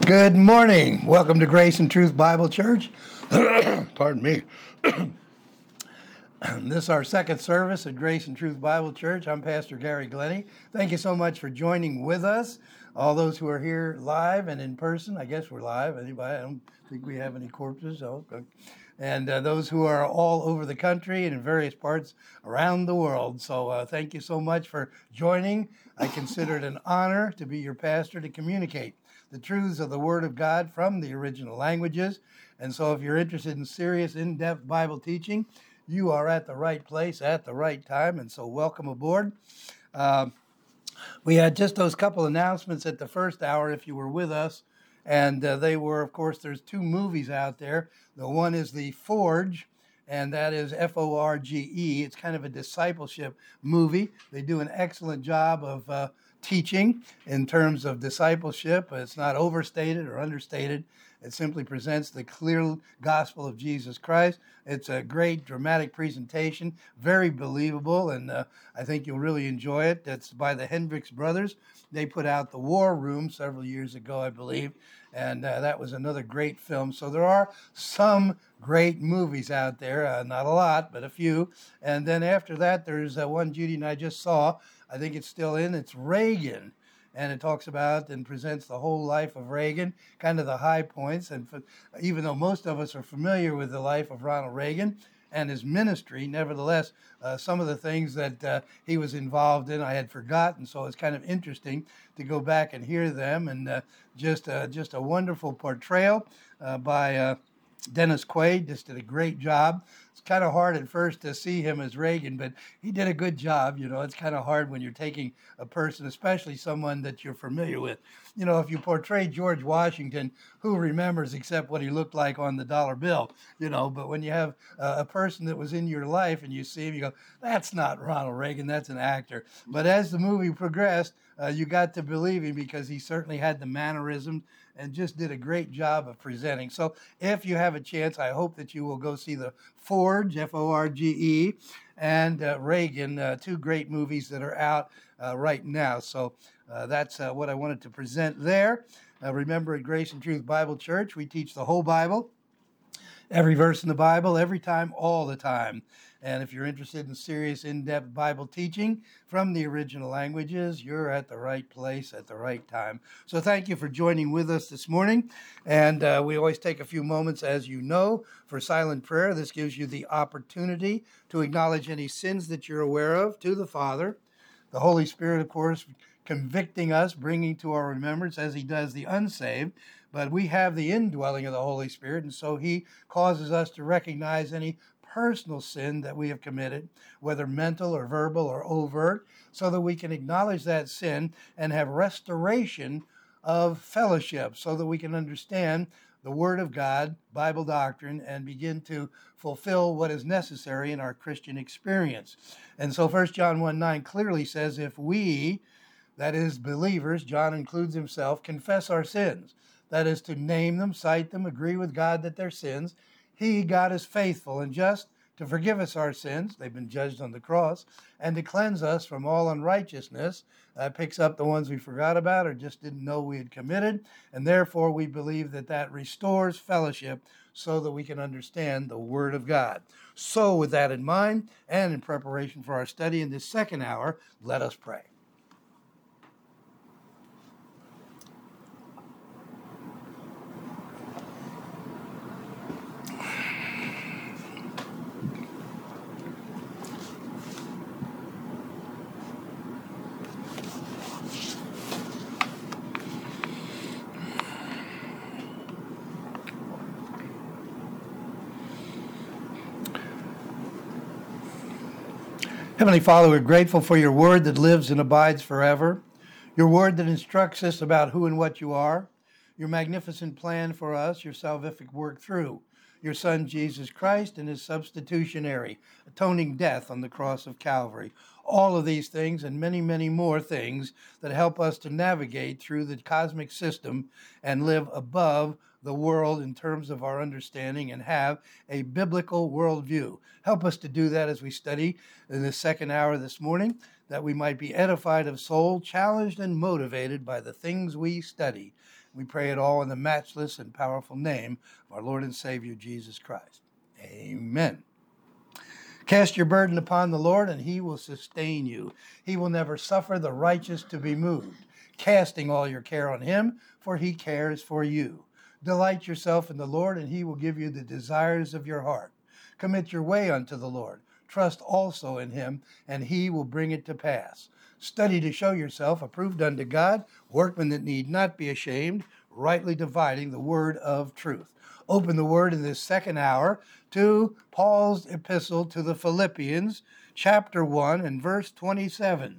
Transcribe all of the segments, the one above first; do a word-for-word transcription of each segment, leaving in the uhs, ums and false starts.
Good morning. Welcome to Grace and Truth Bible Church. Pardon me. This is our second service at Grace and Truth Bible Church. I'm Pastor Gary Glenny. Thank you so much for joining with us. All those who are here live and in person, I guess we're live. Anybody? I don't think we have any corpses. Oh, okay. And uh, those who are all over the country and in various parts around the world. So uh, thank you so much for joining. I consider it an honor to be your pastor to communicate the truths of the Word of God from the original languages. And so if you're interested in serious, in-depth Bible teaching, you are at the right place at the right time. And so welcome aboard. Uh, we had just those couple announcements at the first hour, if you were with us. And uh, they were, of course, there's two movies out there. The one is The Forge, and that is F O R G E. It's kind of a discipleship movie. They do an excellent job of uh, teaching in terms of discipleship. It's not overstated or understated. It simply presents the clear gospel of Jesus Christ. It's a great dramatic presentation, very believable, and uh, I think you'll really enjoy it. It's by the Hendricks Brothers. They put out The War Room several years ago, I believe, and uh, that was another great film. So there are some great movies out there, uh, not a lot, but a few. And then after that, there's uh, one Judy and I just saw. I think it's still in. It's Reagan. And it talks about and presents the whole life of Reagan, kind of the high points. And for, even though most of us are familiar with the life of Ronald Reagan and his ministry, nevertheless, uh, some of the things that uh, he was involved in, I had forgotten. So it's kind of interesting to go back and hear them. And uh, just, uh, just a wonderful portrayal uh, by uh, Dennis Quaid. Just did a great job. It's kind of hard at first to see him as Reagan, but he did a good job. You know, it's kind of hard when you're taking a person, especially someone that you're familiar with. You know, if you portray George Washington, who remembers except what he looked like on the dollar bill, you know, but when you have uh, a person that was in your life and you see him, you go, that's not Ronald Reagan, that's an actor. But as the movie progressed, uh, you got to believe him because he certainly had the mannerisms and just did a great job of presenting. So if you have a chance, I hope that you will go see The Forge, F O R G E, and uh, Reagan, uh, two great movies that are out uh, right now. So uh, that's uh, what I wanted to present there. Uh, remember, at Grace and Truth Bible Church, we teach the whole Bible, every verse in the Bible, every time, all the time. And if you're interested in serious, in-depth Bible teaching from the original languages, you're at the right place at the right time. So thank you for joining with us this morning. And uh, we always take a few moments, as you know, for silent prayer. This gives you the opportunity to acknowledge any sins that you're aware of to the Father. The Holy Spirit, of course, convicting us, bringing to our remembrance, as he does the unsaved. But we have the indwelling of the Holy Spirit, and so he causes us to recognize any personal sin that we have committed, whether mental or verbal or overt, so that we can acknowledge that sin and have restoration of fellowship, so that we can understand the Word of God, Bible doctrine, and begin to fulfill what is necessary in our Christian experience. And so First John one nine clearly says, if we, that is believers, John includes himself, confess our sins, that is to name them, cite them, agree with God that they're sins, he, God, is faithful and just to forgive us our sins, they've been judged on the cross, and to cleanse us from all unrighteousness. Uh, picks up the ones we forgot about or just didn't know we had committed, and therefore we believe that that restores fellowship so that we can understand the Word of God. So with that in mind, and in preparation for our study in this second hour, let us pray. Heavenly Father, we're grateful for your word that lives and abides forever, your word that instructs us about who and what you are, your magnificent plan for us, your salvific work through your Son, Jesus Christ, and his substitutionary, atoning death on the cross of Calvary. All of these things and many, many more things that help us to navigate through the cosmic system and live above the world in terms of our understanding and have a biblical worldview. Help us to do that as we study in the second hour this morning, that we might be edified of soul, challenged and motivated by the things we study. We pray it all in the matchless and powerful name of our Lord and Savior, Jesus Christ. Amen. Cast your burden upon the Lord, and he will sustain you. He will never suffer the righteous to be moved. Casting all your care on him, for he cares for you. Delight yourself in the Lord, and he will give you the desires of your heart. Commit your way unto the Lord. Trust also in him, and he will bring it to pass. Study to show yourself approved unto God, workmen that need not be ashamed, rightly dividing the word of truth. Open the word in this second hour to Paul's epistle to the Philippians, chapter one and verse twenty-seven.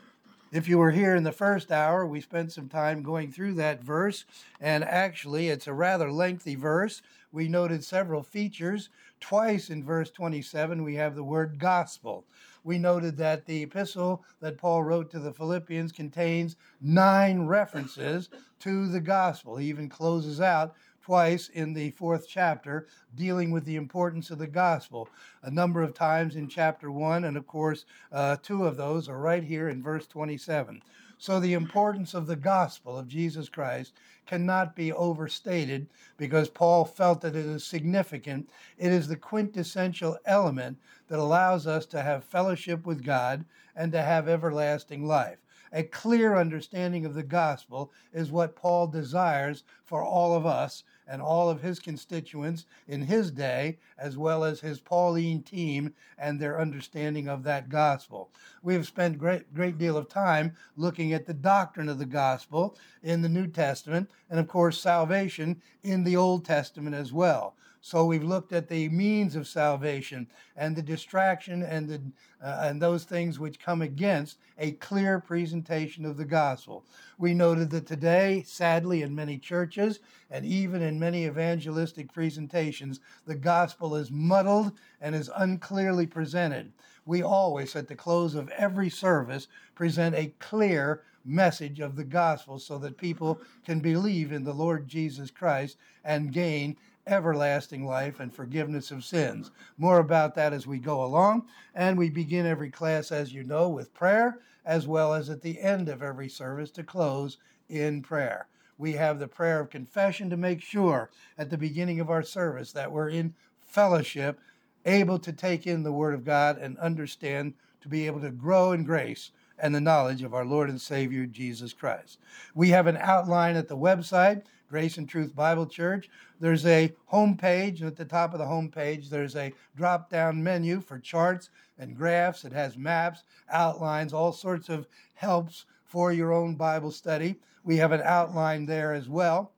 If you were here in the first hour, we spent some time going through that verse, and actually it's a rather lengthy verse. We noted several features. Twice in verse twenty-seven, we have the word gospel. We noted that the epistle that Paul wrote to the Philippians contains nine references to the gospel. He even closes out twice in the fourth chapter, dealing with the importance of the gospel. A number of times in chapter one, and of course, uh, two of those are right here in verse twenty-seven. So the importance of the gospel of Jesus Christ cannot be overstated because Paul felt that it is significant. It is the quintessential element that allows us to have fellowship with God and to have everlasting life. A clear understanding of the gospel is what Paul desires for all of us and all of his constituents in his day, as well as his Pauline team and their understanding of that gospel. We have spent a great, great deal of time looking at the doctrine of the gospel in the New Testament, and of course salvation in the Old Testament as well. So we've looked at the means of salvation and the distraction and the uh, and those things which come against a clear presentation of the gospel. We noted that today, sadly, in many churches and even in many evangelistic presentations, the gospel is muddled and is unclearly presented. We always, at the close of every service, present a clear message of the gospel so that people can believe in the Lord Jesus Christ and gain everlasting life and forgiveness of sins. More about that as we go along. And we begin every class, as you know, with prayer, as well as at the end of every service to close in prayer. We have the prayer of confession to make sure at the beginning of our service that we're in fellowship, able to take in the Word of God and understand, to be able to grow in grace and the knowledge of our Lord and Savior, Jesus Christ. We have an outline at the website, Grace and Truth Bible Church. There's a home page, and at the top of the home page, there's a drop-down menu for charts and graphs. It has maps, outlines, all sorts of helps for your own Bible study. We have an outline there as well.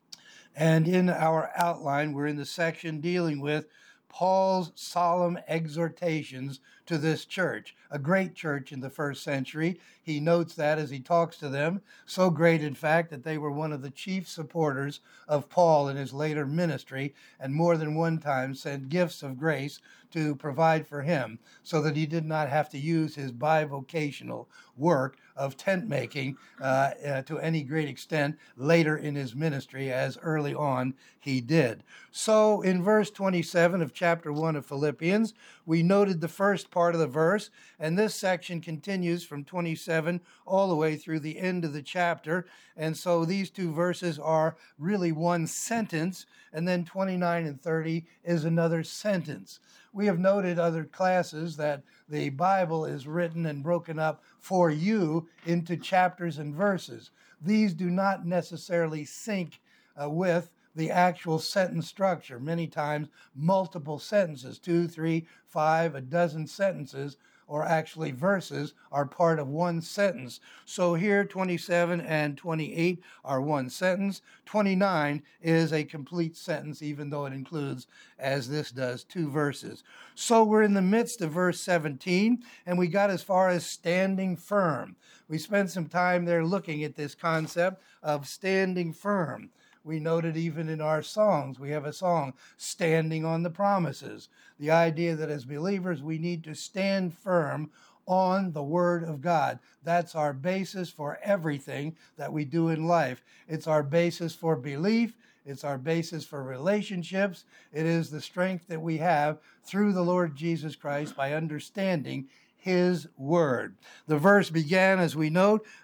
And in our outline, we're in the section dealing with Paul's solemn exhortations to this church, a great church in the first century. He notes that as he talks to them, so great, in fact, that they were one of the chief supporters of Paul in his later ministry, and more than one time sent gifts of grace to provide for him so that he did not have to use his bivocational work of tent making uh, uh, to any great extent later in his ministry, as early on he did. So in verse twenty-seven of chapter one of Philippians, we noted the first part of the verse, and this section continues from twenty-seven all the way through the end of the chapter. And so these two verses are really one sentence, and then twenty-nine and thirty is another sentence. We have noted other classes that the Bible is written and broken up for you into chapters and verses. These do not necessarily sync uh, with the actual sentence structure. Many times, multiple sentences, two, three, five, a dozen sentences, or actually verses, are part of one sentence. So here, twenty-seven and twenty-eight are one sentence. twenty-nine is a complete sentence, even though it includes, as this does, two verses. So we're in the midst of verse seventeen, and we got as far as standing firm. We spent some time there looking at this concept of standing firm. We noted even in our songs, we have a song, Standing on the Promises. The idea that as believers, we need to stand firm on the Word of God. That's our basis for everything that we do in life. It's our basis for belief. It's our basis for relationships. It is the strength that we have through the Lord Jesus Christ by understanding His Word. The verse began, as we note,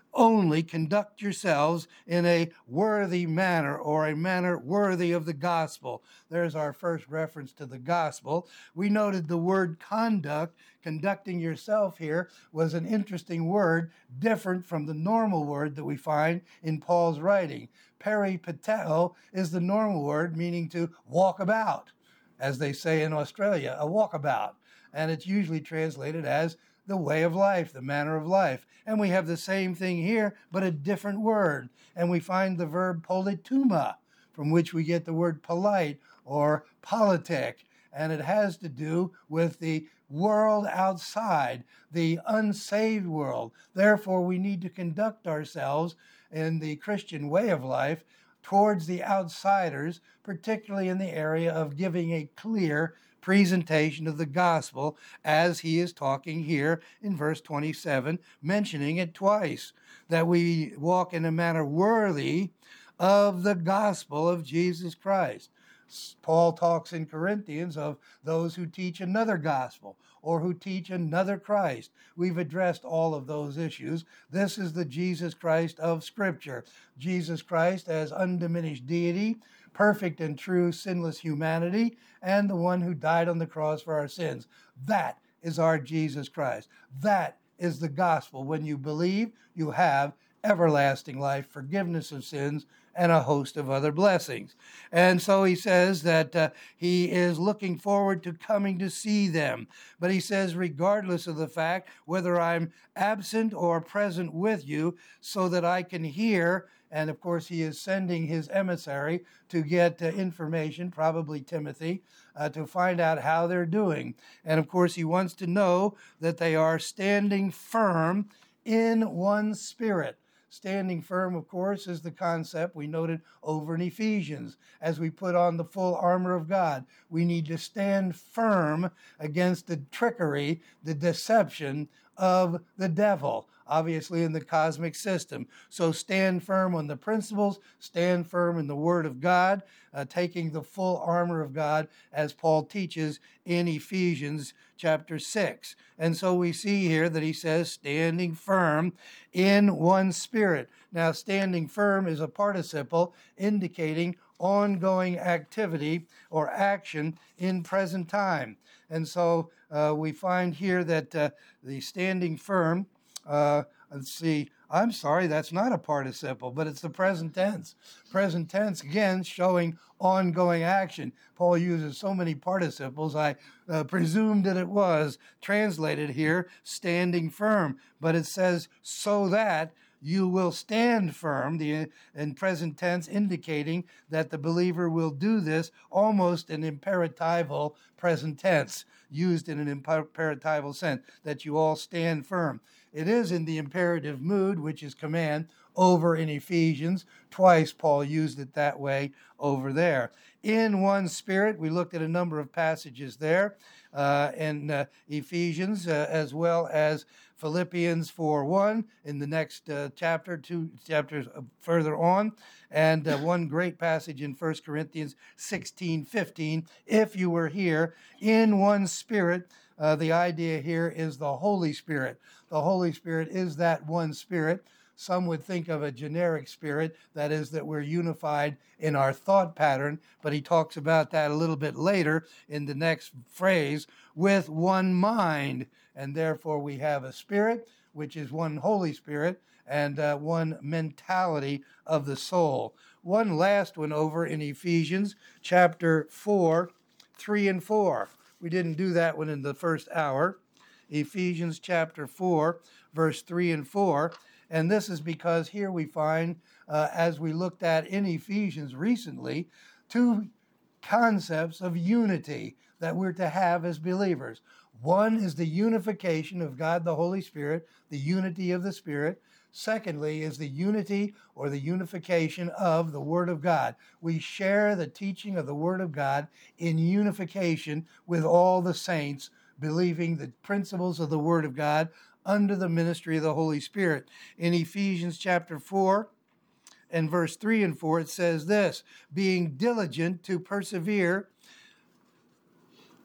only conduct yourselves in a worthy manner, or a manner worthy of the gospel. There's our first reference to the gospel. We noted the word conduct, conducting yourself here, was an interesting word, different from the normal word that we find in Paul's writing. Peripateo is the normal word, meaning to walk about, as they say in Australia, a walkabout. And it's usually translated as the way of life, the manner of life. And we have the same thing here, but a different word. And we find the verb polituma, from which we get the word polite or politic. And it has to do with the world outside, the unsaved world. Therefore, we need to conduct ourselves in the Christian way of life towards the outsiders, particularly in the area of giving a clear presentation of the gospel, as he is talking here in verse twenty-seven, mentioning it twice, that we walk in a manner worthy of the gospel of Jesus Christ. Paul talks in Corinthians of those who teach another gospel or who teach another Christ. We've addressed all of those issues. This is the Jesus Christ of Scripture. Jesus Christ as undiminished deity, perfect and true sinless humanity, and the one who died on the cross for our sins. That is our Jesus Christ. That is the gospel. When you believe, you have everlasting life, forgiveness of sins, and a host of other blessings. And so he says that uh, he is looking forward to coming to see them. But he says, regardless of the fact whether I'm absent or present with you, so that I can hear. And of course, he is sending his emissary to get uh, information, probably Timothy, uh, to find out how they're doing. And of course, he wants to know that they are standing firm in one spirit. Standing firm, of course, is the concept we noted over in Ephesians. As we put on the full armor of God, we need to stand firm against the trickery, the deception of the devil, obviously in the cosmic system. So stand firm on the principles, stand firm in the Word of God, uh, taking the full armor of God, as Paul teaches in Ephesians chapter six. And so we see here that he says, standing firm in one spirit. Now, standing firm is a participle indicating ongoing activity or action in present time. And so uh, we find here that uh, the standing firm, uh, let's see, I'm sorry, that's not a participle, but it's the present tense. Present tense, again, showing ongoing action. Paul uses so many participles, I uh, presumed that it was translated here, standing firm. But it says, so that you will stand firm, the in present tense indicating that the believer will do this almost in imperatival present tense, used in an imperatival sense, that you all stand firm. It is in the imperative mood, which is command, over in Ephesians. Twice Paul used it that way over there. In one spirit, we looked at a number of passages there uh, in uh, Ephesians, uh, as well as Philippians four one in the next uh, chapter, two chapters further on, and uh, one great passage in First Corinthians sixteen fifteen. If you were here in one spirit, uh, the idea here is the Holy Spirit. The Holy Spirit is that one spirit. Some would think of a generic spirit, that is, that we're unified in our thought pattern, but he talks about that a little bit later in the next phrase, with one mind. And therefore we have a spirit, which is one Holy Spirit, and uh, one mentality of the soul. One last one over in Ephesians chapter four, three and four. We didn't do that one in the first hour. Ephesians chapter four, verse three and four. And this is because here we find, uh, as we looked at in Ephesians recently, two concepts of unity that we're to have as believers. One is the unification of God the Holy Spirit, the unity of the Spirit. Secondly is the unity or the unification of the Word of God. We share the teaching of the Word of God in unification with all the saints, believing the principles of the Word of God under the ministry of the Holy Spirit. In Ephesians chapter four and verse three and four, it says this, being diligent to persevere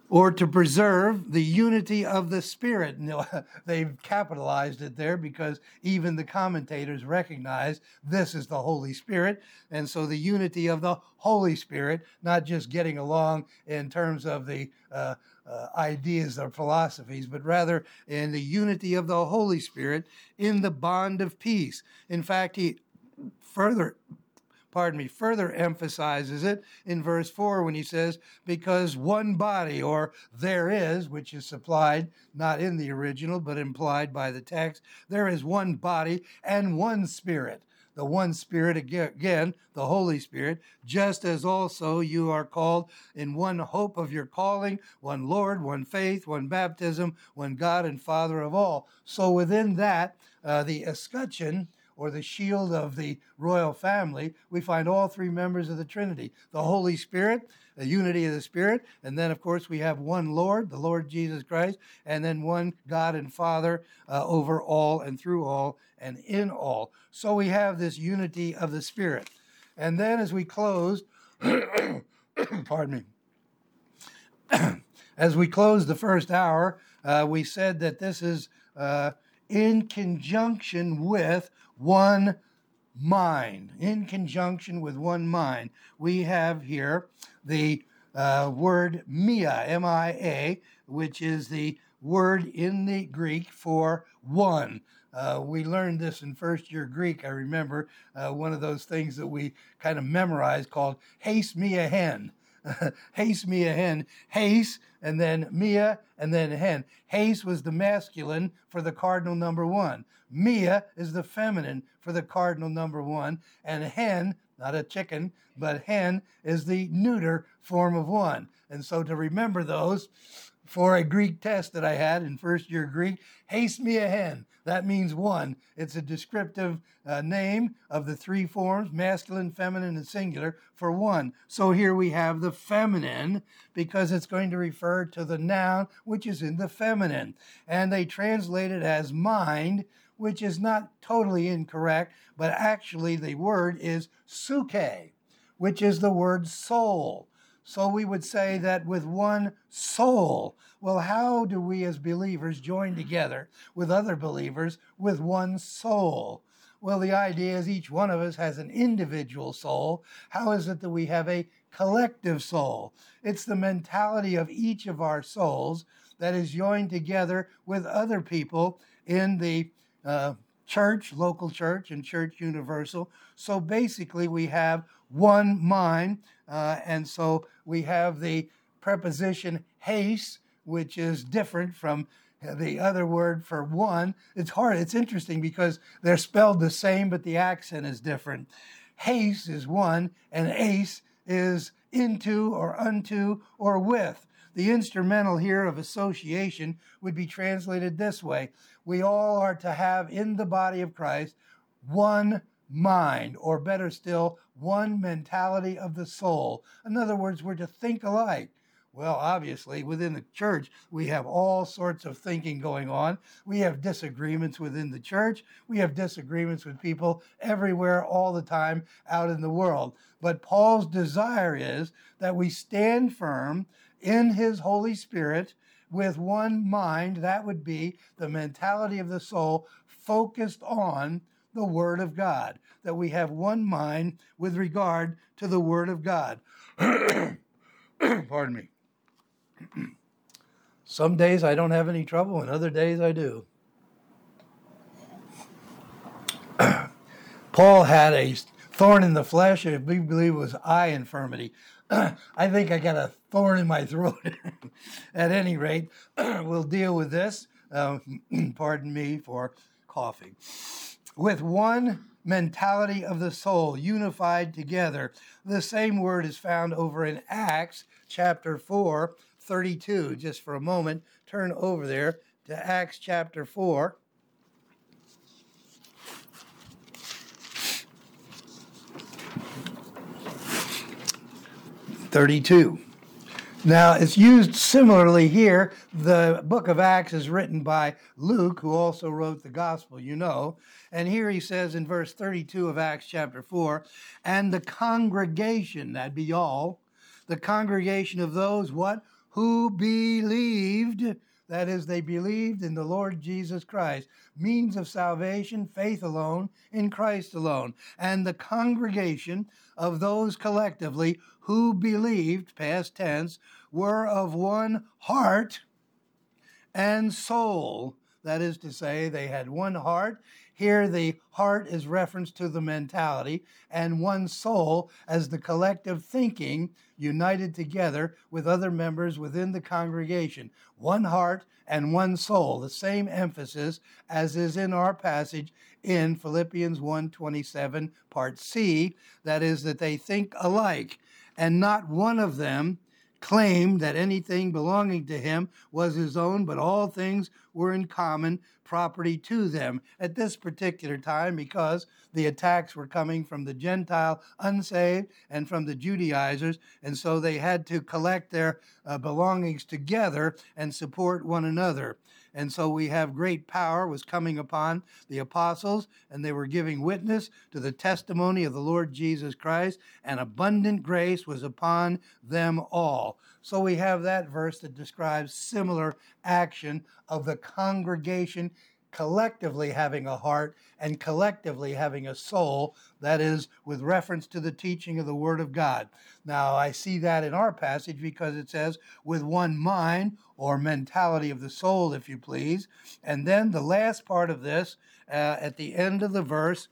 or to preserve the unity of the Spirit. And they've capitalized it there because even the commentators recognize this is the Holy Spirit. And so the unity of the Holy Spirit, not just getting along in terms of the uh, uh, ideas or philosophies, but rather in the unity of the Holy Spirit in the bond of peace. In fact, he further pardon me, further emphasizes it in verse four when he says, because one body, or there is, which is supplied not in the original, but implied by the text, there is one body and one Spirit. The one Spirit, again, the Holy Spirit, just as also you are called in one hope of your calling, one Lord, one faith, one baptism, one God and Father of all. So within that, uh, the escutcheon, or the shield of the royal family, we find all three members of the Trinity. The Holy Spirit, the unity of the Spirit, and then, of course, we have one Lord, the Lord Jesus Christ, and then one God and Father uh, over all and through all and in all. So we have this unity of the Spirit. And then as we close, pardon me, as we close the first hour, uh, we said that this is uh, in conjunction with one mind. In conjunction with one mind. We have here the uh, word mia, M I A, which is the word in the Greek for one. Uh, we learned this in first year Greek. I remember uh, one of those things that we kind of memorized called haste me a hen. Haste me a hen. Haste, and then Mia, and then hen. Haste was the masculine for the cardinal number one. Mia is the feminine for the cardinal number one. And hen, not a chicken, but hen is the neuter form of one. And so to remember those, for a Greek test that I had in first year Greek, haste me a hen. That means one. It's a descriptive uh, name of the three forms, masculine, feminine, and singular, for one. So here we have the feminine because it's going to refer to the noun which is in the feminine. And they translate it as mind, which is not totally incorrect, but actually the word is suke, which is the word soul. So we would say that with one soul. Well, how do we as believers join together with other believers with one soul? Well, the idea is each one of us has an individual soul. How is it that we have a collective soul? It's the mentality of each of our souls that is joined together with other people in the uh, church, local church, and church universal. So basically we have one mind, uh, and so we have the preposition haste, which is different from the other word for one. It's hard, it's interesting because they're spelled the same, but the accent is different. Haste is one, and ace is into or unto or with. The instrumental here of association would be translated this way. We all are to have in the body of Christ one mind, or better still, one mentality of the soul. In other words, we're to think alike. Well, obviously, within the church, we have all sorts of thinking going on. We have disagreements within the church. We have disagreements with people everywhere, all the time, out in the world. But Paul's desire is that we stand firm in his Holy Spirit with one mind. That would be the mentality of the soul focused on the Word of God, that we have one mind with regard to the Word of God. Pardon me. Some days I don't have any trouble, and other days I do. Paul had a thorn in the flesh, and we believe it was eye infirmity. I think I got a thorn in my throat. At any rate, we'll deal with this. Uh, pardon me for coughing. With one mentality of the soul, unified together. The same word is found over in Acts chapter four, thirty-two. Just for a moment, turn over there to Acts chapter four. thirty-two. Now, it's used similarly here. The book of Acts is written by Luke, who also wrote the gospel, you know. And here he says in verse thirty-two of Acts chapter four, and the congregation, that'd be all, the congregation of those, what? who believed, that is, they believed in the Lord Jesus Christ, means of salvation, faith alone, in Christ alone. And the congregation of those collectively who believed, past tense, were of one heart and soul. That is to say, they had one heart. Here, the heart is reference to the mentality, and one soul as the collective thinking united together with other members within the congregation. One heart and one soul, the same emphasis as is in our passage in Philippians one twenty-seven, part C, that is, that they think alike, and not one of them claimed that anything belonging to him was his own, but all things were in common property to them at this particular time, because the attacks were coming from the Gentile unsaved and from the Judaizers, and so they had to collect their uh, belongings together and support one another. And so we have great power was coming upon the apostles, and they were giving witness to the testimony of the Lord Jesus Christ, and abundant grace was upon them all. So we have that verse that describes similar action of the congregation collectively having a heart and collectively having a soul, that is, with reference to the teaching of the Word of God. Now, I see that in our passage because it says, with one mind, or mentality of the soul, if you please. And then the last part of this, uh, at the end of the verse,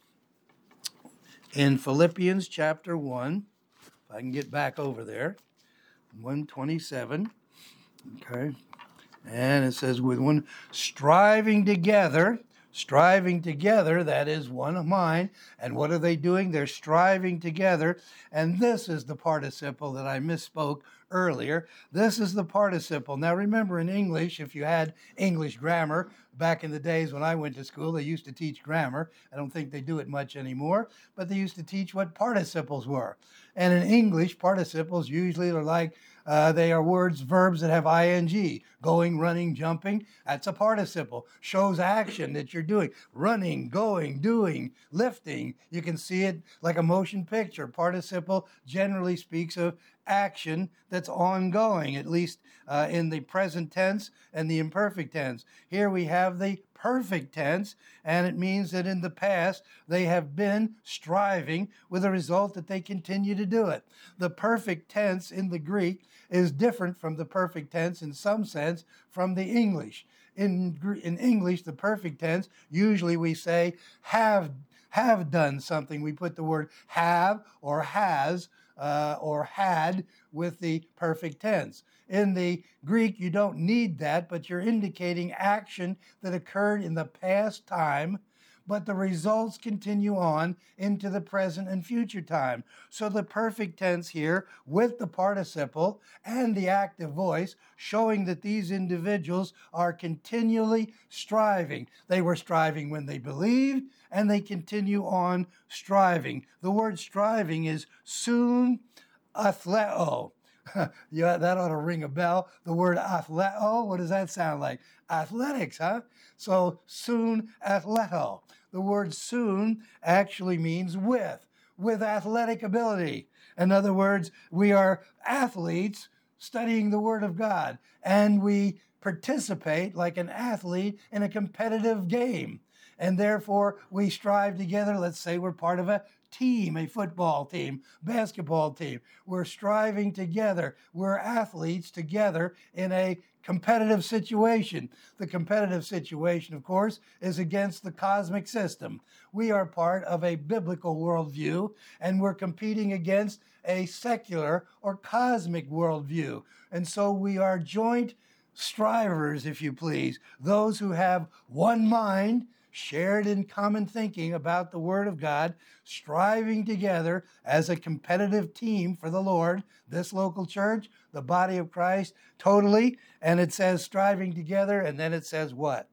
in Philippians chapter one, if I can get back over there, one twenty-seven, okay, and it says, with one striving together, striving together, that is one mind. And what are they doing? They're striving together. And this is the participle that I misspoke earlier. This is the participle. Now remember, in English, if you had English grammar, back in the days when I went to school, they used to teach grammar. I don't think they do it much anymore, but they used to teach what participles were. And in English, participles usually are like, uh, they are words, verbs that have ing. Going, running, jumping, that's a participle. Shows action that you're doing. Running, going, doing, lifting. You can see it like a motion picture. Participle generally speaks of action that's ongoing, at least uh, in the present tense and the imperfect tense. Here we have the perfect tense, and it means that in the past they have been striving with the result that they continue to do it. The perfect tense in the Greek is different from the perfect tense in some sense from the English. In, in English, the perfect tense, usually we say have, have done something. We put the word have or has uh, or had with the perfect tense. In the Greek, you don't need that, but you're indicating action that occurred in the past time, but the results continue on into the present and future time. So the perfect tense here with the participle and the active voice showing that these individuals are continually striving. They were striving when they believed, and they continue on striving. The word striving is soon athleo. Yeah, that ought to ring a bell. The word athleo, what does that sound like? Athletics, huh? So soon athleto. The word soon actually means with, with athletic ability. In other words, we are athletes studying the Word of God, and we participate like an athlete in a competitive game. And therefore, we strive together. Let's say we're part of a team, a football team, basketball team. We're striving together. We're athletes together in a competitive situation. The competitive situation, of course, is against the cosmic system. We are part of a biblical worldview, and we're competing against a secular or cosmic worldview. And so we are joint strivers, if you please, those who have one mind, shared in common thinking about the Word of God, striving together as a competitive team for the Lord, this local church, the body of Christ, totally. And it says striving together, and then it says what?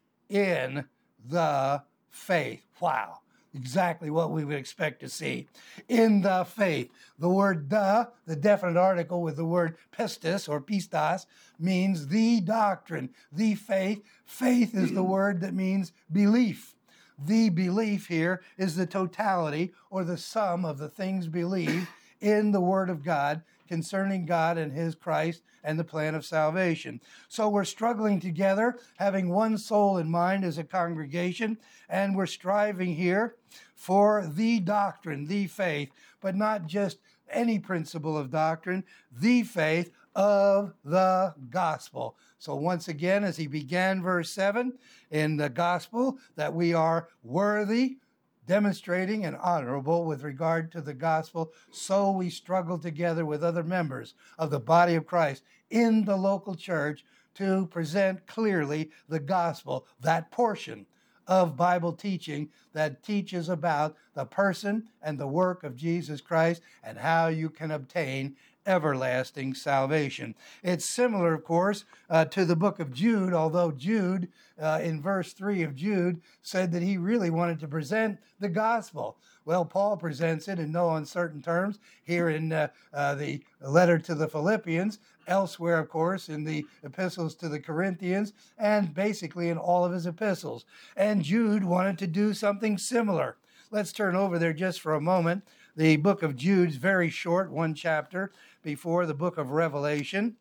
In the faith. Wow. Exactly what we would expect to see. In the faith. The word the, the definite article with the word pistis or pistos, means the doctrine, the faith. Faith is the word that means belief. The belief here is the totality or the sum of the things believed in the Word of God concerning God and his Christ and the plan of salvation. So we're struggling together, having one soul in mind as a congregation, and we're striving here for the doctrine, the faith, but not just any principle of doctrine, the faith of the gospel. So once again, as he began verse seven in the gospel, that we are worthy, demonstrating and honorable with regard to the gospel, so we struggle together with other members of the body of Christ in the local church to present clearly the gospel, that portion of Bible teaching that teaches about the person and the work of Jesus Christ and how you can obtain everlasting salvation. It's similar, of course, uh, to the book of Jude, although Jude, uh, in verse three of Jude, said that he really wanted to present the gospel. Well, Paul presents it in no uncertain terms here in uh, uh, the letter to the Philippians, elsewhere, of course, in the epistles to the Corinthians, and basically in all of his epistles. And Jude wanted to do something similar. Let's turn over there just for a moment. The book of Jude's very short, one chapter before the book of Revelation,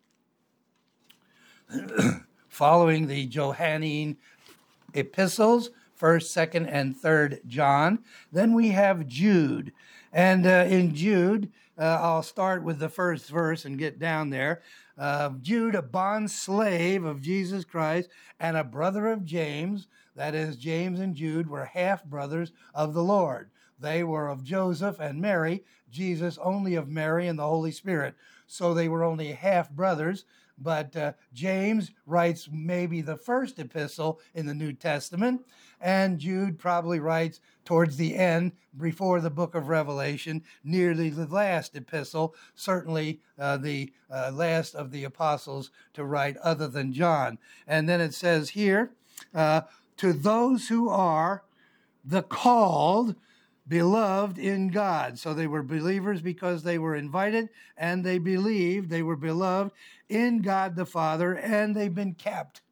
following the Johannine epistles, first, second, and third John. Then we have Jude. And uh, in Jude, uh, I'll start with the first verse and get down there. Uh, Jude, a bond slave of Jesus Christ and a brother of James, that is, James and Jude were half brothers of the Lord. They were of Joseph and Mary, Jesus only of Mary and the Holy Spirit. So they were only half brothers. But uh, James writes maybe the first epistle in the New Testament, and Jude probably writes towards the end, before the book of Revelation, nearly the last epistle, certainly uh, the uh, last of the apostles to write other than John. And then it says here, uh, to those who are the called, beloved in God. So they were believers because they were invited and they believed, they were beloved in God the Father, and they've been kept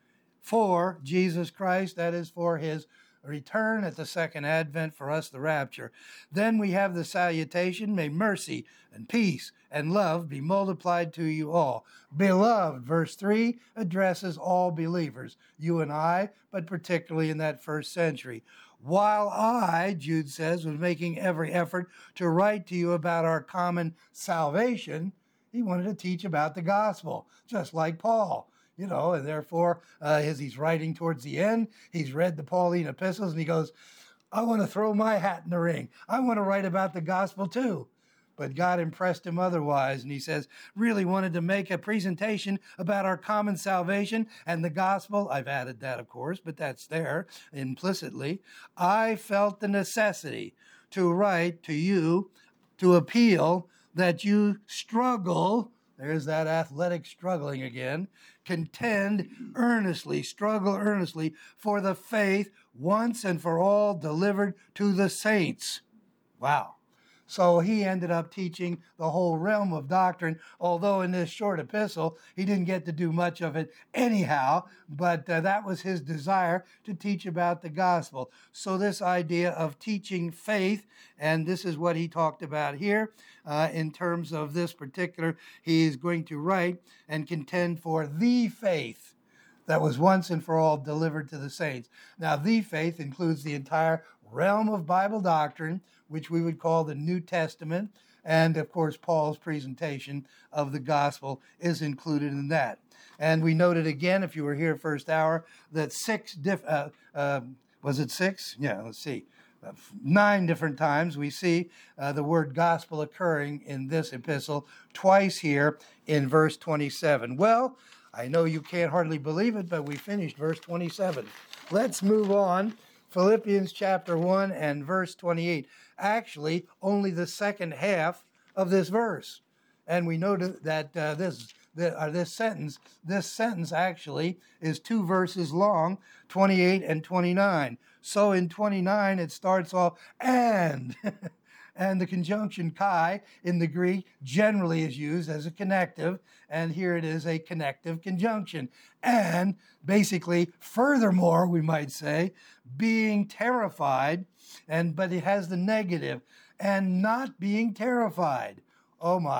for Jesus Christ, that is for his return at the second advent, for us the rapture. Then we have the salutation, may mercy and peace and love be multiplied to you all. Beloved, verse three, addresses all believers, you and I, but particularly in that first century. While I, Jude says, was making every effort to write to you about our common salvation, he wanted to teach about the gospel, just like Paul. You know, and therefore, uh, as he's writing towards the end, he's read the Pauline epistles, and he goes, I want to throw my hat in the ring. I want to write about the gospel too. But God impressed him otherwise, and he says, really wanted to make a presentation about our common salvation and the gospel. I've added that, of course, but that's there implicitly. I felt the necessity to write to you to appeal that you struggle, there's that athletic struggling again, contend earnestly, struggle earnestly for the faith once and for all delivered to the saints. Wow. So he ended up teaching the whole realm of doctrine, although in this short epistle, he didn't get to do much of it anyhow, but uh, that was his desire to teach about the gospel. So this idea of teaching faith, and this is what he talked about here uh, in terms of this particular, he is going to write and contend for the faith that was once and for all delivered to the saints. Now, the faith includes the entire realm of Bible doctrine, which we would call the New Testament. And of course, Paul's presentation of the gospel is included in that. And we noted again, if you were here first hour, that six, diff, uh, uh, was it six? Yeah, let's see. Uh, nine different times we see uh, the word gospel occurring in this epistle, twice here in verse twenty-seven. Well, I know you can't hardly believe it, but we finished verse twenty-seven. Let's move on. Philippians chapter one and verse twenty-eight. Actually, only the second half of this verse. And we noted that uh, this the, uh, this sentence, this sentence actually is two verses long, twenty-eight and twenty-nine. So in twenty-nine, it starts off, and, and the conjunction kai in the Greek generally is used as a connective, and here it is a connective conjunction. And basically, furthermore, we might say, being terrified, and but it has the negative, and not being terrified. Oh my,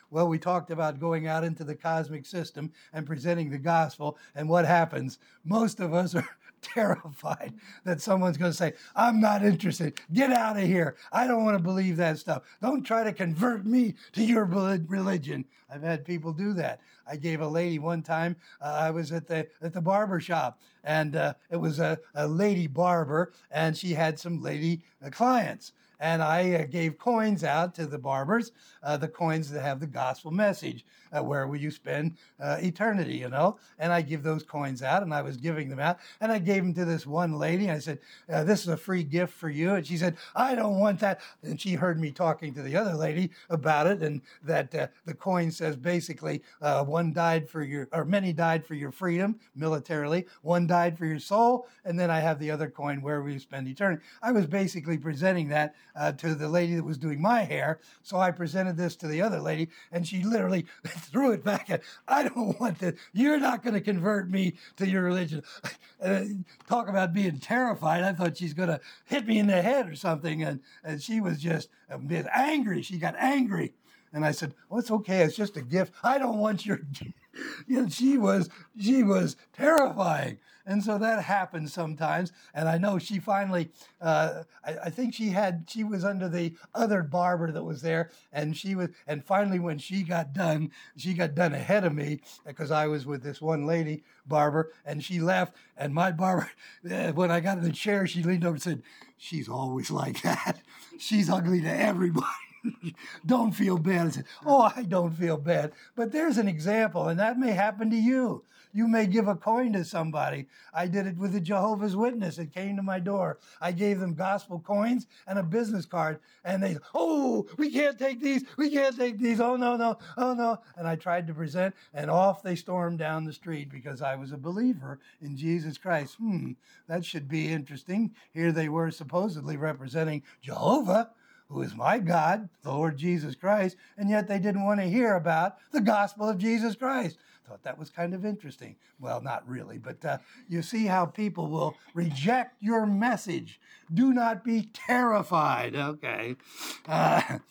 Well, we talked about going out into the cosmic system and presenting the gospel. And what happens? Most of us are terrified that someone's going to say, I'm not interested. Get out of here. I don't want to believe that stuff. Don't try to convert me to your religion. I've had people do that. I gave a lady one time, uh, I was at the at the barber shop, and uh, it was a, a lady barber, and she had some lady uh, clients. And I uh, gave coins out to the barbers, uh, the coins that have the gospel message, uh, where will you spend uh, eternity, you know? And I give those coins out, and I was giving them out. And I gave them to this one lady. And I said, uh, this is a free gift for you. And she said, I don't want that. And she heard me talking to the other lady about it, and that uh, the coin says basically, uh, one died for your, or many died for your freedom, militarily. One died for your soul. And then I have the other coin, where will you spend eternity? I was basically presenting that Uh, to the lady that was doing my hair. So I presented this to the other lady, and she literally threw it back at, I don't want this. You're not going to convert me to your religion. Uh, talk about being terrified. I thought she's going to hit me in the head or something. And, and she was just a bit angry. She got angry. And I said, well, it's okay. It's just a gift. I don't want your gift. You know, she was, she was terrifying. And so that happens sometimes. And I know she finally, uh, I, I think she had, she was under the other barber that was there. And she was, and finally when she got done, she got done ahead of me, because I was with this one lady barber, and she left. And my barber, when I got in the chair, she leaned over and said, she's always like that. She's ugly to everybody. Don't feel bad. I said, oh, I don't feel bad. But there's an example, and that may happen to you. You may give a coin to somebody. I did it with a Jehovah's Witness that came to my door. I gave them gospel coins and a business card, and they, oh, we can't take these. We can't take these. Oh, no, no, oh, no. And I tried to present, and off they stormed down the street because I was a believer in Jesus Christ. Hmm, that should be interesting. Here they were supposedly representing Jehovah, who is my God, the Lord Jesus Christ, and yet they didn't want to hear about the gospel of Jesus Christ. Thought that was kind of interesting. Well, not really, but uh, you see how people will reject your message. Do not be terrified, okay? Uh,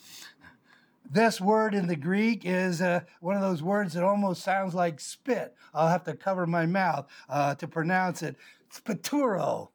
this word in the Greek is uh, one of those words that almost sounds like spit. I'll have to cover my mouth uh, to pronounce it. Spaturo.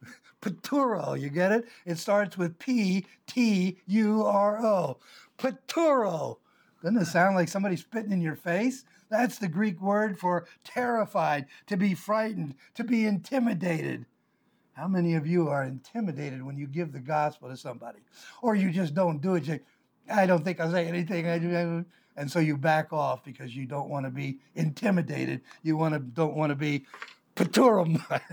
Paturo, you get it? It starts with P T U R O. Paturo. Doesn't it sound like somebody spitting in your face? That's the Greek word for terrified, to be frightened, to be intimidated. How many of you are intimidated when you give the gospel to somebody? Or you just don't do it. You say, I don't think I'll say anything. I do. And so you back off because you don't want to be intimidated. You want to don't want to be Paturo.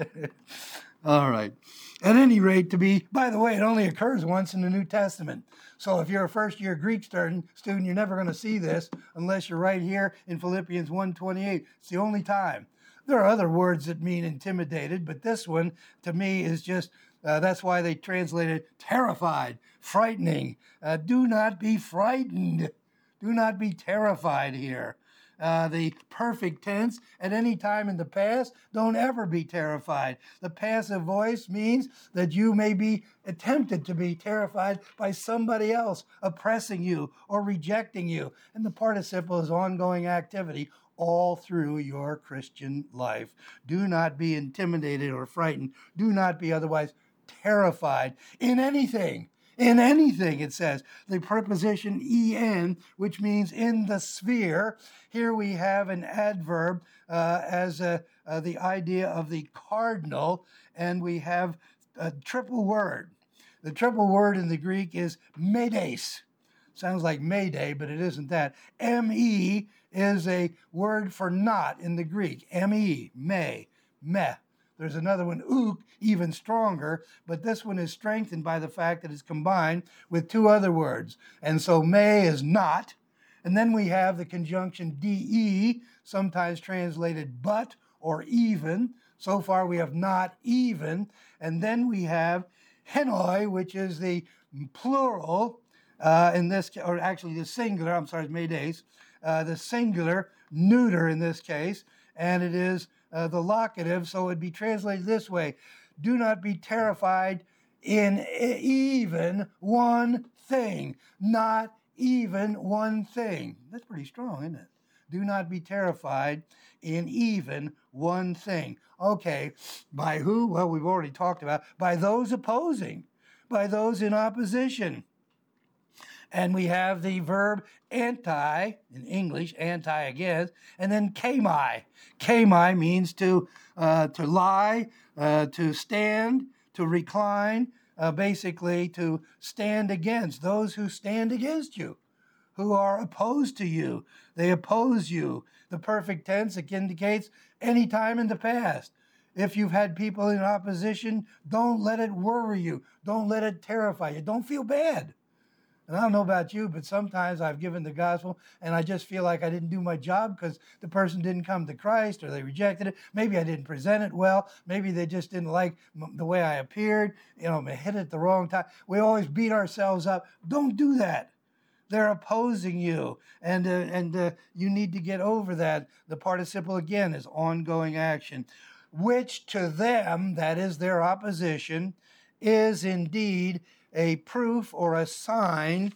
All right. At any rate, to be, by the way, it only occurs once in the New Testament. So if you're a first-year Greek student, you're never going to see this unless you're right here in Philippians one twenty-eight. It's the only time. There are other words that mean intimidated, but this one, to me, is just, uh, that's why they translated terrified, frightening. Uh, do not be frightened. Do not be terrified here. Uh, the perfect tense, at any time in the past, don't ever be terrified. The passive voice means that you may be tempted to be terrified by somebody else oppressing you or rejecting you. And the participle is ongoing activity all through your Christian life. Do not be intimidated or frightened. Do not be otherwise terrified in anything. In anything, it says. The preposition en, which means in the sphere. Here we have an adverb uh, as a, uh, the idea of the cardinal, and we have a triple word. The triple word in the Greek is medes. Sounds like Mayday, but it isn't that. Me is a word for not in the Greek. Me, me, meh. There's another one, ook, even stronger, but this one is strengthened by the fact that it's combined with two other words. And so may is not. And then we have the conjunction de, sometimes translated but or even. So far we have not even. And then we have henoi, which is the plural, uh, in this, or actually the singular, I'm sorry, it's medes, uh, the singular neuter in this case, and it is Uh, the locative, so it would be translated this way. Do not be terrified in even one thing. Not even one thing. That's pretty strong, isn't it? Do not be terrified in even one thing. Okay, by who? Well, we've already talked about. By those opposing, by those in opposition. And we have the verb anti, in English, anti against, and then kamai. Kamai means to, uh, to lie, uh, to stand, to recline, uh, basically to stand against, those who stand against you, who are opposed to you. They oppose you. The perfect tense, it indicates any time in the past. If you've had people in opposition, don't let it worry you. Don't let it terrify you. Don't feel bad. And I don't know about you, but sometimes I've given the gospel and I just feel like I didn't do my job because the person didn't come to Christ or they rejected it. Maybe I didn't present it well. Maybe they just didn't like the way I appeared. You know, I hit it at the wrong time. We always beat ourselves up. Don't do that. They're opposing you, and uh, and uh, you need to get over that. The participle, again, is ongoing action, which to them, that is their opposition, is indeed a proof or a sign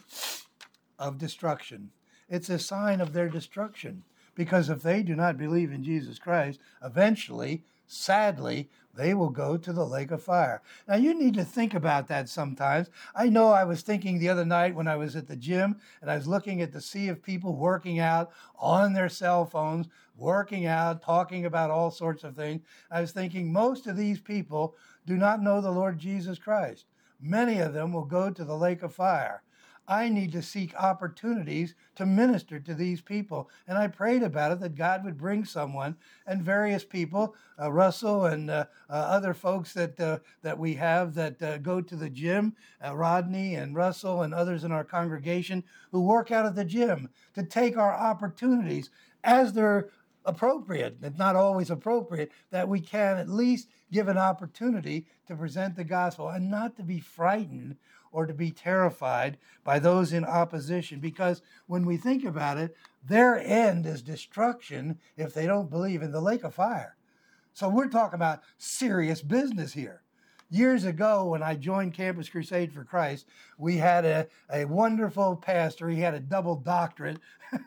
of destruction. It's a sign of their destruction, because if they do not believe in Jesus Christ, eventually, sadly, they will go to the lake of fire. Now, you need to think about that sometimes. I know I was thinking the other night when I was at the gym and I was looking at the sea of people working out on their cell phones, working out, talking about all sorts of things. I was thinking most of these people do not know the Lord Jesus Christ. Many of them will go to the lake of fire. I need to seek opportunities to minister to these people. And I prayed about it, that God would bring someone, and various people, uh, Russell and uh, uh, other folks that uh, that we have that uh, go to the gym, uh, Rodney and Russell and others in our congregation who work out at the gym, to take our opportunities as they're appropriate. It's not always appropriate, that we can at least give an opportunity to present the gospel and not to be frightened or to be terrified by those in opposition, because when we think about it, their end is destruction if they don't believe in the lake of fire. So we're talking about serious business here. Years ago, when I joined Campus Crusade for Christ, we had a, a wonderful pastor. He had a double doctorate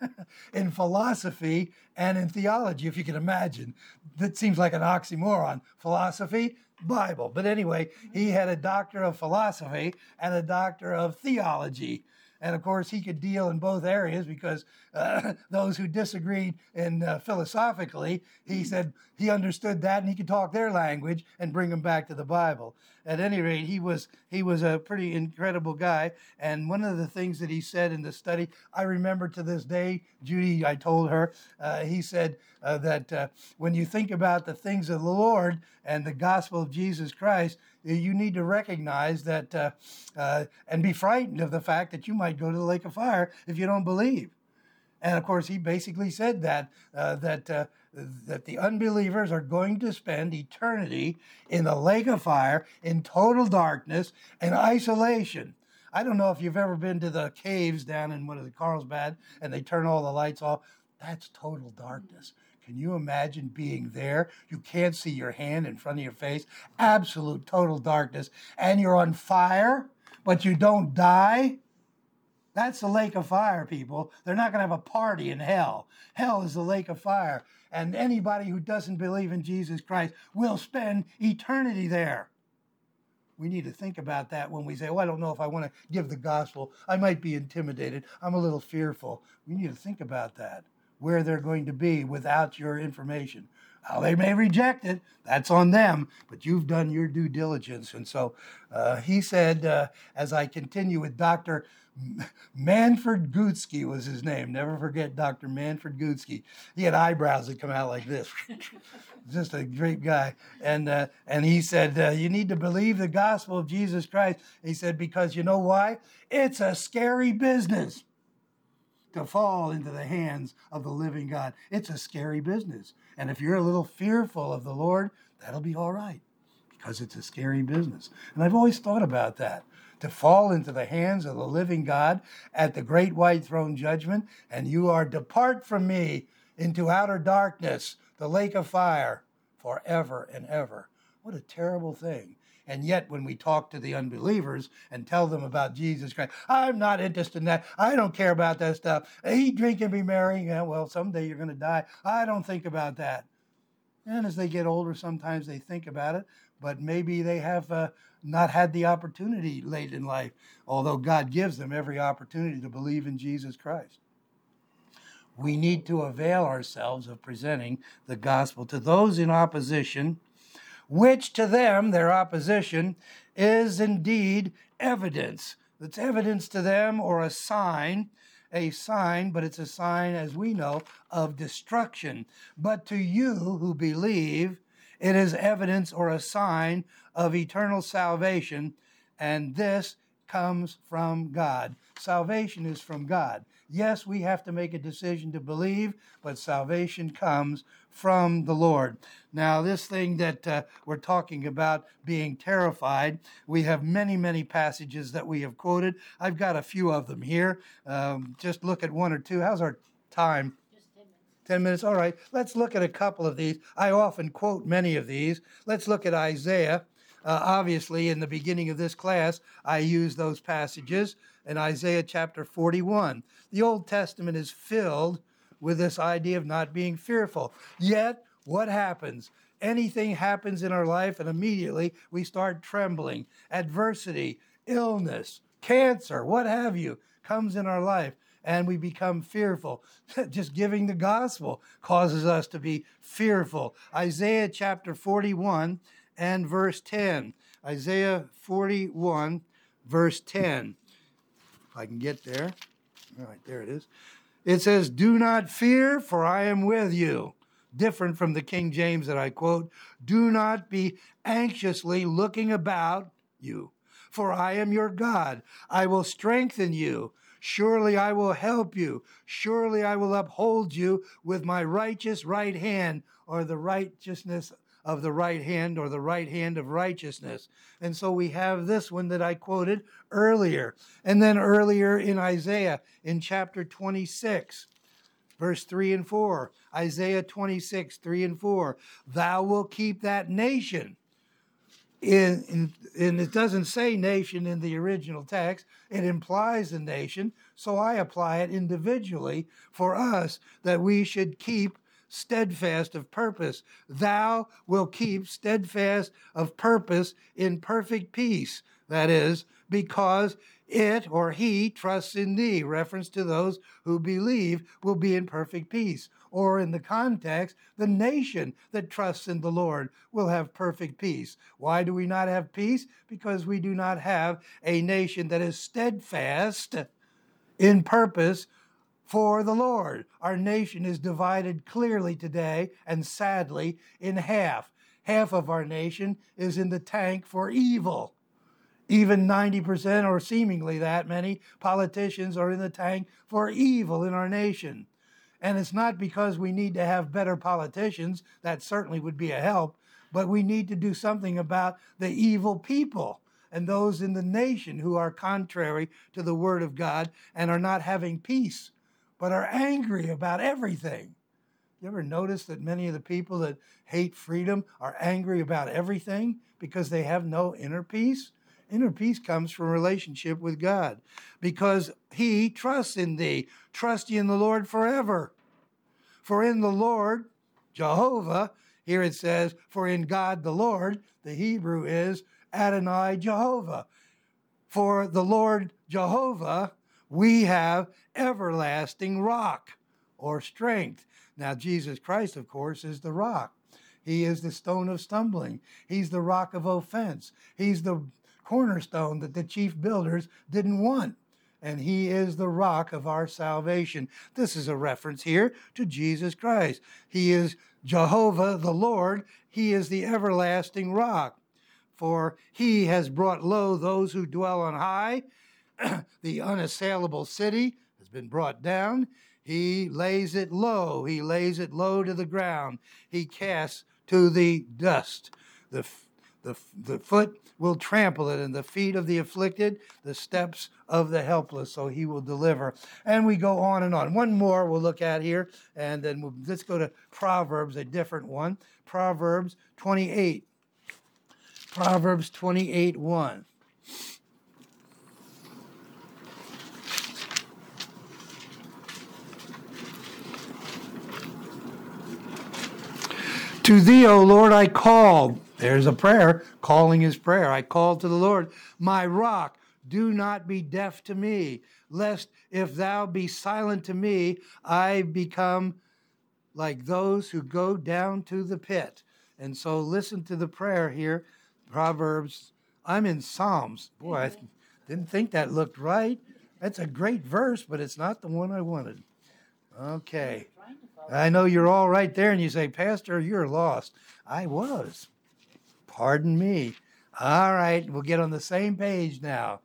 in philosophy and in theology, if you can imagine. That seems like an oxymoron. Philosophy, Bible. But anyway, he had a doctor of philosophy and a doctor of theology. And of course, he could deal in both areas, because uh, those who disagreed in uh, philosophically, he said he understood that and he could talk their language and bring them back to the Bible. At any rate, he was he was a pretty incredible guy. And one of the things that he said in the study, I remember to this day, Judy, I told her, uh, he said uh, that uh, when you think about the things of the Lord and the gospel of Jesus Christ, you need to recognize that uh, uh, and be frightened of the fact that you might go to the lake of fire if you don't believe. And of course, he basically said that uh, that uh, that the unbelievers are going to spend eternity in the lake of fire in total darkness and isolation. I don't know if you've ever been to the caves down in what is it, Carlsbad, and they turn all the lights off. That's total darkness. Can you imagine being there? You can't see your hand in front of your face. Absolute total darkness. And you're on fire, but you don't die. That's the lake of fire, people. They're not going to have a party in hell. Hell is the lake of fire. And anybody who doesn't believe in Jesus Christ will spend eternity there. We need to think about that when we say, well, I don't know if I want to give the gospel. I might be intimidated. I'm a little fearful. We need to think about that, where they're going to be without your information. Now, they may reject it. That's on them. But you've done your due diligence. And so uh, he said, uh, as I continue with Doctor Manfred Gutsky was his name. Never forget Doctor Manfred Gutsky. He had eyebrows that come out like this. Just a great guy. And uh, and he said, uh, you need to believe the gospel of Jesus Christ. He said, because you know why? It's a scary business to fall into the hands of the living God. It's a scary business. And if you're a little fearful of the Lord, that'll be all right, because it's a scary business. And I've always thought about that, to fall into the hands of the living God at the great white throne judgment, and you are depart from me into outer darkness, the lake of fire, forever and ever. What a terrible thing. And yet, when we talk to the unbelievers and tell them about Jesus Christ, I'm not interested in that. I don't care about that stuff. Eat, drink, and be merry. Yeah, well, someday you're going to die. I don't think about that. And as they get older, sometimes they think about it, but maybe they have uh, not had the opportunity late in life, although God gives them every opportunity to believe in Jesus Christ. We need to avail ourselves of presenting the gospel to those in opposition, which to them, their opposition, is indeed evidence. It's evidence to them, or a sign, a sign, but it's a sign, as we know, of destruction. But to you who believe, it is evidence or a sign of eternal salvation, and this comes from God. Salvation is from God. Yes, we have to make a decision to believe, but salvation comes from the Lord. Now, this thing that uh, we're talking about, being terrified, we have many, many passages that we have quoted. I've got a few of them here. Um, just look at one or two. How's our time? Just ten minutes. ten minutes. All right. Let's look at a couple of these. I often quote many of these. Let's look at Isaiah. Uh, obviously, in the beginning of this class, I use those passages in Isaiah chapter forty-one. The Old Testament is filled with this idea of not being fearful. Yet, what happens? Anything happens in our life, and immediately we start trembling. Adversity, illness, cancer, what have you, comes in our life, and we become fearful. Just giving the gospel causes us to be fearful. Isaiah chapter forty-one and verse ten. Isaiah forty-one, verse ten. If I can get there. All right, there it is. It says, "Do not fear, for I am with you." Different from the King James that I quote. "Do not be anxiously looking about you, for I am your God. I will strengthen you. Surely I will help you. Surely I will uphold you with my righteous right hand," or the righteousness of the right hand, or the right hand of righteousness. And so we have this one that I quoted earlier. And then earlier in Isaiah, in chapter twenty-six, verse three and four. Isaiah twenty-six, three and four. "Thou wilt keep that nation." In, in, and it doesn't say nation in the original text. It implies a nation. So I apply it individually for us, that we should keep steadfast of purpose. "Thou wilt keep steadfast of purpose in perfect peace." That is, because it or he trusts in thee. Reference to those who believe will be in perfect peace. Or in the context, the nation that trusts in the Lord will have perfect peace. Why do we not have peace? Because we do not have a nation that is steadfast in purpose for the Lord. Our nation is divided clearly today, and sadly, in half. Half of our nation is in the tank for evil. Even ninety percent, or seemingly that many, politicians are in the tank for evil in our nation. And it's not because we need to have better politicians. That certainly would be a help. But we need to do something about the evil people and those in the nation who are contrary to the Word of God and are not having peace, but are angry about everything. You ever notice that many of the people that hate freedom are angry about everything because they have no inner peace? Inner peace comes from relationship with God, because he trusts in thee. Trust ye in the Lord forever. For in the Lord, Jehovah, here it says, for in God the Lord, the Hebrew is Adonai Jehovah. For the Lord Jehovah, we have everlasting rock, or strength. Now, Jesus Christ, of course, is the rock. He is the stone of stumbling. He's the rock of offense. He's the cornerstone that the chief builders didn't want. And he is the rock of our salvation. This is a reference here to Jesus Christ. He is Jehovah the Lord. He is the everlasting rock. For he has brought low those who dwell on high. The unassailable city has been brought down. He lays it low. He lays it low to the ground. He casts to the dust. The The, the foot will trample it, and the feet of the afflicted, the steps of the helpless, so he will deliver. And we go on and on. One more we'll look at here, and then we'll, let's go to Proverbs, a different one. Proverbs twenty-eight. Proverbs twenty-eight one. To thee, O Lord, I called. There's a prayer. Calling is prayer. I called to the Lord, my rock. Do not be deaf to me, lest if thou be silent to me, I become like those who go down to the pit. And so listen to the prayer here, Proverbs. I'm in Psalms. Boy, I didn't think that looked right. That's a great verse, but it's not the one I wanted. Okay. I know you're all right there, and you say, Pastor, you're lost. I was. Pardon me. All right, we'll get on the same page now.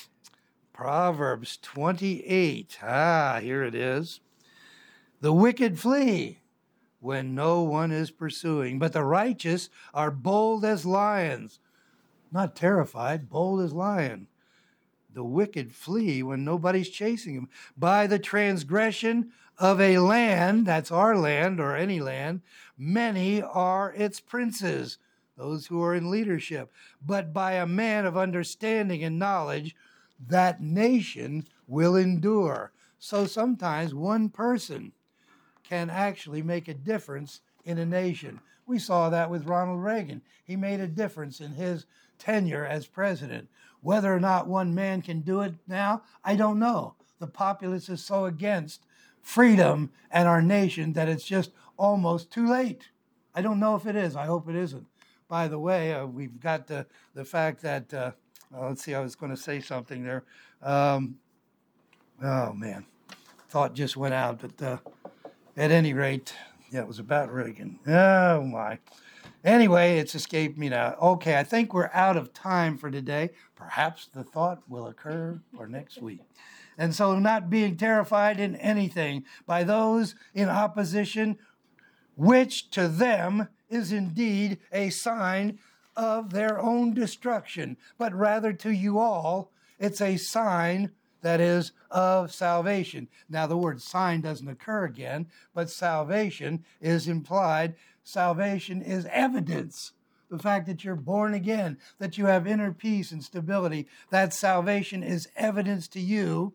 Proverbs twenty-eight. Ah, here it is. The wicked flee when no one is pursuing, but the righteous are bold as lions. Not terrified, bold as lion. The wicked flee when nobody's chasing them. By the transgression of a land, that's our land or any land, many are its princes, those who are in leadership. But by a man of understanding and knowledge, that nation will endure. So sometimes one person can actually make a difference in a nation. We saw that with Ronald Reagan. He made a difference in his tenure as president. Whether or not one man can do it now, I don't know. The populace is so against freedom and our nation that it's just almost too late. I don't know if it is. I hope it isn't. By the way, uh, we've got the, the fact that, uh, oh, let's see, I was going to say something there. Um, oh, man. Thought just went out. But uh, at any rate, yeah, it was about Reagan. Oh, my. Anyway, it's escaped me now. Okay, I think we're out of time for today. Perhaps the thought will occur for next week. And so not being terrified in anything by those in opposition, which to them is indeed a sign of their own destruction, but rather to you all, it's a sign that is of salvation. Now, the word sign doesn't occur again, but salvation is implied. Salvation is evidence. The fact that you're born again, that you have inner peace and stability, that salvation is evidence to you.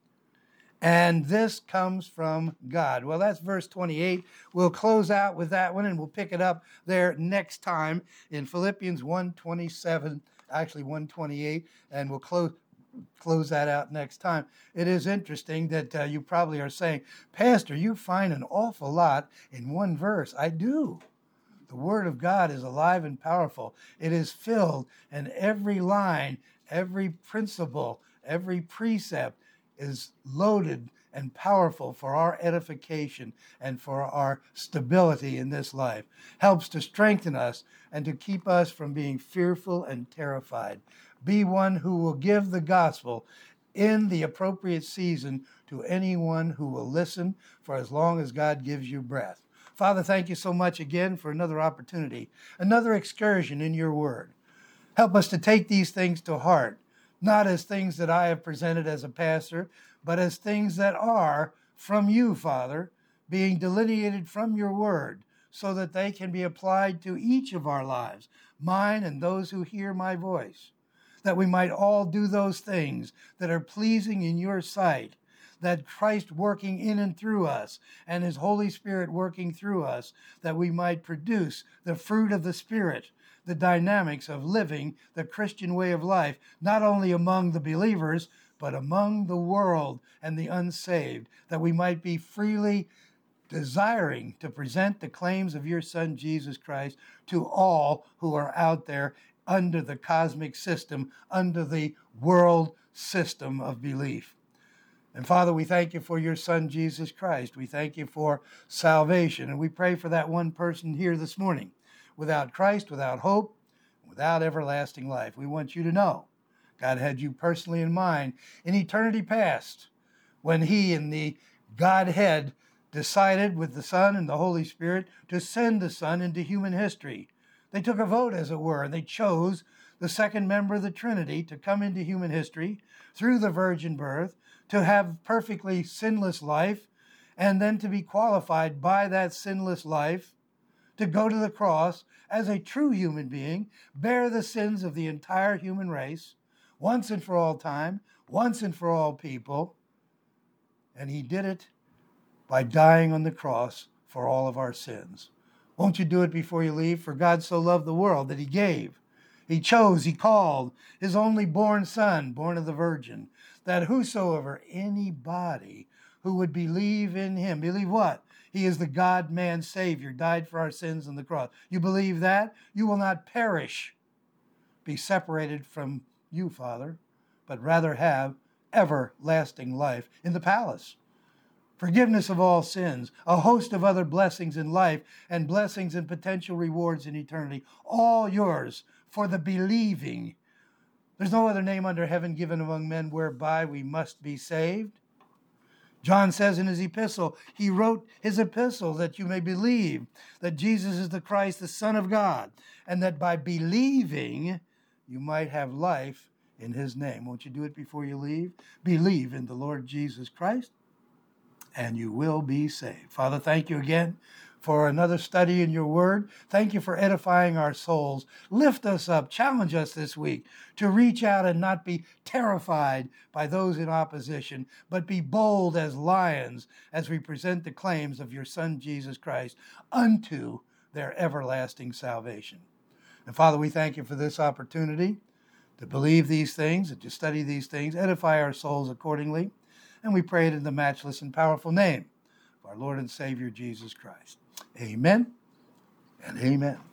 And this comes from God. Well, that's verse twenty-eight. We'll close out with that one, and we'll pick it up there next time in Philippians one twenty-seven, actually one twenty-eight, and we'll close close that out next time. It is interesting that uh, you probably are saying, Pastor, you find an awful lot in one verse. I do. The Word of God is alive and powerful. It is filled, and every line, every principle, every precept is loaded and powerful for our edification and for our stability in this life. Helps to strengthen us and to keep us from being fearful and terrified. Be one who will give the gospel in the appropriate season to anyone who will listen for as long as God gives you breath. Father, thank you so much again for another opportunity, another excursion in your word. Help us to take these things to heart, not as things that I have presented as a pastor, but as things that are from you, Father, being delineated from your word, so that they can be applied to each of our lives, mine and those who hear my voice, that we might all do those things that are pleasing in your sight, that Christ working in and through us and his Holy Spirit working through us, that we might produce the fruit of the Spirit, the dynamics of living the Christian way of life, not only among the believers, but among the world and the unsaved, that we might be freely desiring to present the claims of your Son, Jesus Christ, to all who are out there under the cosmic system, under the world system of belief. And Father, we thank you for your Son, Jesus Christ. We thank you for salvation. And we pray for that one person here this morning. Without Christ, without hope, without everlasting life. We want you to know God had you personally in mind in eternity past when he in the Godhead decided with the Son and the Holy Spirit to send the Son into human history. They took a vote, as it were, and they chose the second member of the Trinity to come into human history through the virgin birth, to have perfectly sinless life, and then to be qualified by that sinless life to go to the cross as a true human being, bear the sins of the entire human race, once and for all time, once and for all people. And he did it by dying on the cross for all of our sins. Won't you do it before you leave? For God so loved the world that he gave. He chose, he called his only born son, born of the Virgin, that whosoever, anybody who would believe in him, believe what? He is the God-man Savior, died for our sins on the cross. You believe that? You will not perish, be separated from you, Father, but rather have everlasting life in the palace. Forgiveness of all sins, a host of other blessings in life, and blessings and potential rewards in eternity, all yours for the believing. There's no other name under heaven given among men whereby we must be saved. John says in his epistle, he wrote his epistle that you may believe that Jesus is the Christ, the Son of God, and that by believing you might have life in his name. Won't you do it before you leave? Believe in the Lord Jesus Christ, and you will be saved. Father, thank you again for another study in your word. Thank you for edifying our souls. Lift us up, challenge us this week to reach out and not be terrified by those in opposition, but be bold as lions as we present the claims of your Son, Jesus Christ, unto their everlasting salvation. And Father, we thank you for this opportunity to believe these things and to study these things, edify our souls accordingly. And we pray it in the matchless and powerful name of our Lord and Savior, Jesus Christ. Amen and amen.